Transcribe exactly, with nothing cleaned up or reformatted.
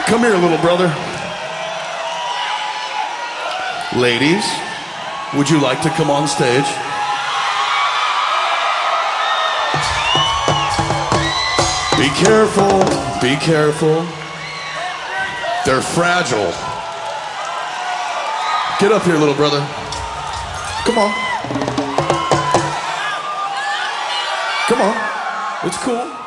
Come here, little brother. Ladies, would you like to come on stage? Be careful, be careful. They're fragile. Get up here, little brother. Come on. Come on. It's cool.